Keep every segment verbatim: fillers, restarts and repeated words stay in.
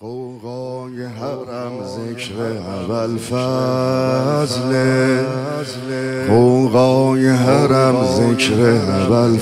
قوقای حرم ذکر اول فضله، قوقای حرم ذکر اول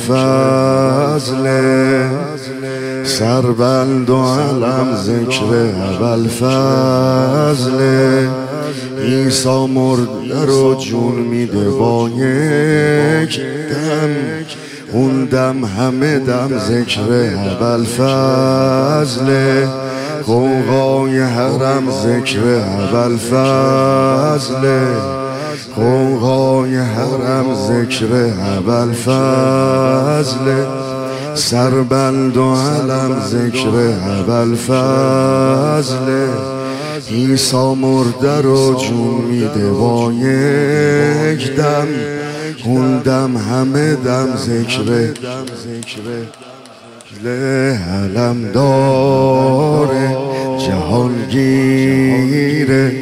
فضله، سربند و علم ذکر اول فضله. عیسی مرده رو جون میده با یک دم، اون دم همه دم ذکر اول فضله. قوقای حرم ذکر اول فضله، قوقای حرم ذکر اول فضله، سربند و علم ذکر اول فضله. عیسی مرده رو جون میده با یک دم، اون دم همه دم ذکر علم داره، جهانگیره،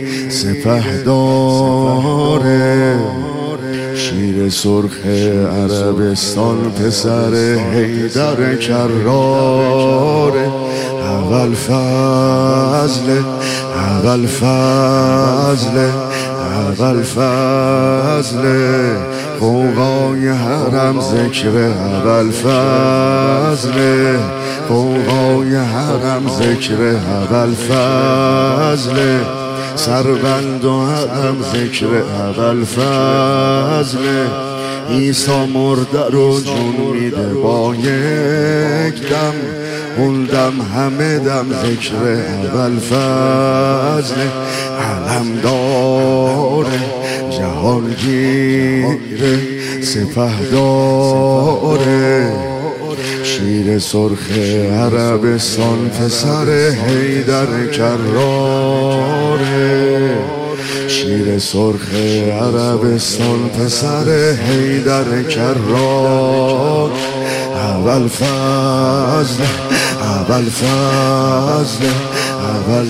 سپهداره، شیر سرخ عربستان، پسر حیدر کراره. اول فضله، اول فضله، اول فضله، قوقای حرم ذکر اول فضله، قوقای حرم ذکر اول فضله، سربند و علم ذکر اول فضله. عیسی مرده رو جون میده با یک دم، اون دم همه دم ذکر اول فضله. علم داره، جهانگیره، سپهداره، شیر سرخ عربستان، پسر حیدر کراره. شیر سرخ عربستان، پسر حیدر کرار. اول فضل، اول فضل، اول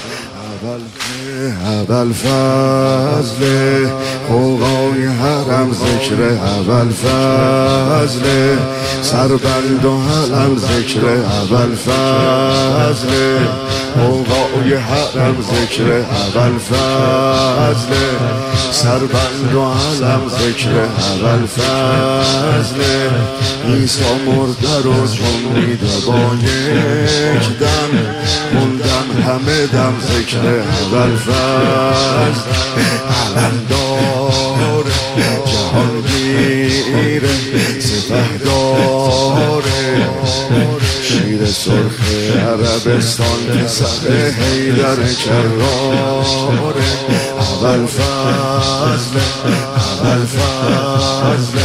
اول فضله، قوقای حرم ذکر اول فضله، سربند و علم ذکر اول فضله، قوقای حرم ذکر اول فضله، سربند و علم ذکر اول فضله. عیسی مرده رو جون میده با یک دم، اون دم همه دم ذکر اول فضل. علم داره، جهانگیره، سپهداره، شیر سرخ عربستان، پسر حیدر کراره. اول فضل، اول فضل،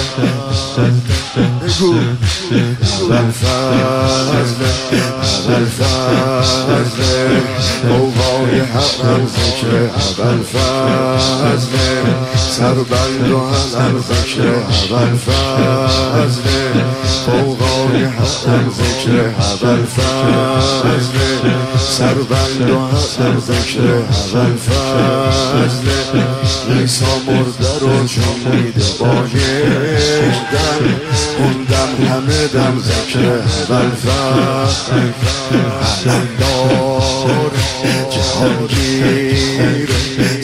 اول فضل، اول فضل، قوقای حرم ذکر اول فضل، سربند و علم ذکر اول فضل، قوقای حرم ذکر اول فضل، سربند و علم ذکر اول فضل. عیسی مرده رو جون میده با یک دم، اون دم همه دم ذکر اول فضل. علم داره، جهانگیره،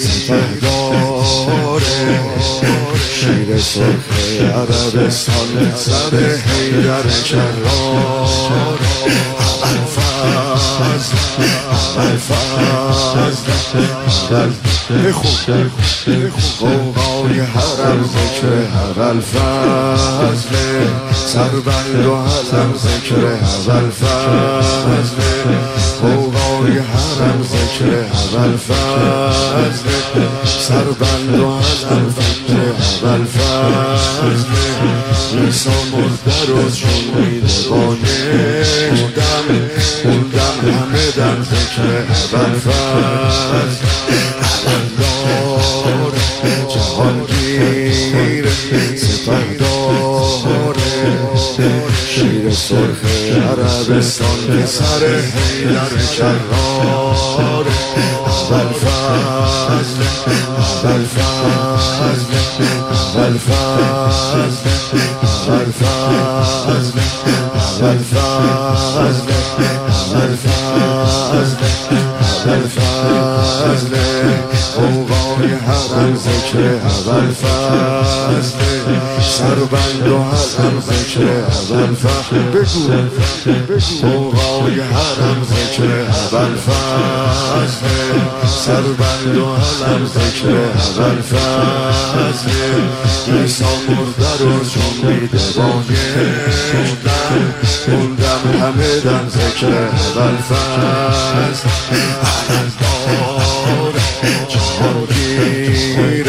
سپهداره، شیر سرخ عربستان، پسر حیدر کراره. اول فضل، اول فضل، اول بخون قوقای حرم ذکر اول فضله، سربند و علم ذکر اول فضله، قوقای حرم ذکر اول فضله، سربند و علم ذکر اول فضله. عیسی مرده رو جون میده با یک دم، اون دم همه دم ذکر اول فضل. علم داره، جهانگیره، سپهداره، شیر سرخ عربستان پسر حیدر کرار ابوالفضل ابوالفضل ابوالفضل ابوالفضل ابوالفضل ابوالفضل ابوالفضل اوقای حرم ذکر ابوالفضل سربند و حرم ذکر ابوالفضل بگو بگو اوقای حرم ذکر ابوالفضل سربند و حرم ذکر ابوالفضل عیسی مرده رو جنبیده با گردن موندم همه دم ذکر ابوالفضل علمدار جهانگیر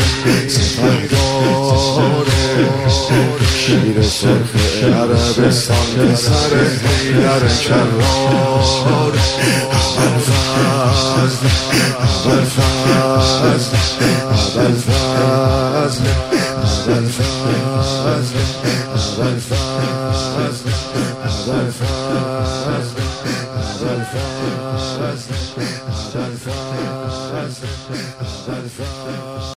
سپهدار شیر سرخ عربستان پسر حیدر کرار ابوالفضل ابوالفضل ابوالفضل ابوالفضل ابوالفضل ابوالفضل ابوالفضل ابوالفضل